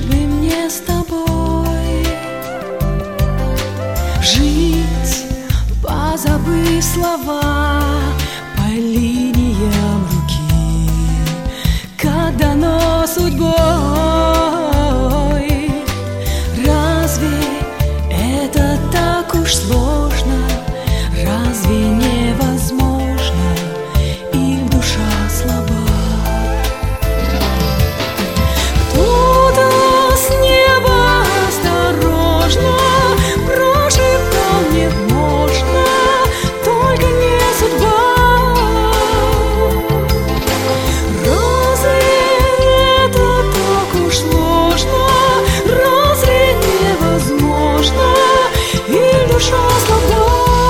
бы мне с тобой жить, позабыв слова по линиям руки, как дано судьбой. Разве это так уж сложно? Разве невозможно? Их душа слаба. Кто-то с неба осторожно прошептал: нет, можно, только не судьба. Разве это так уж сложно? Разве невозможно? Их душа слаба.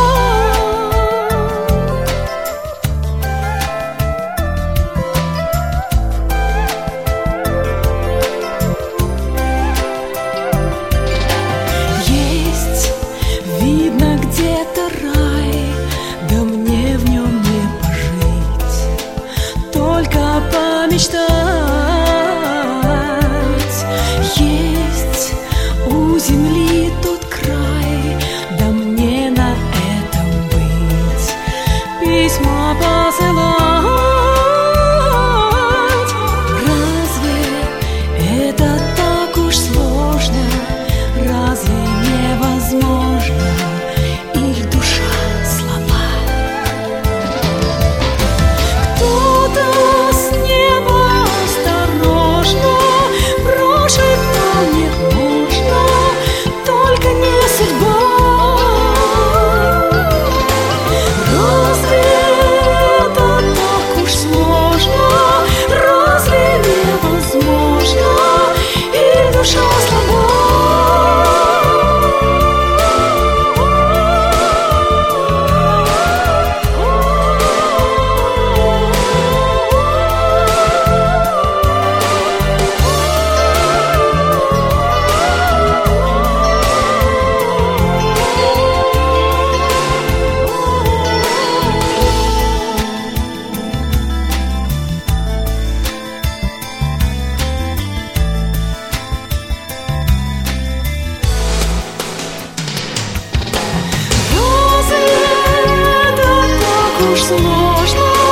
Видно где-то рай, да мне в нем не пожить, только помечтать. Есть у земли тот край, да мне на этом быть, письма посылать. Разве это так уж сложно? Разве невозможно? Их душа слаба. Кто-то с неба осторожно прошептал: нет, можно, только не судьба. Разве это так уж сложно? Разве невозможно? Их душа слаба. Уж сложно.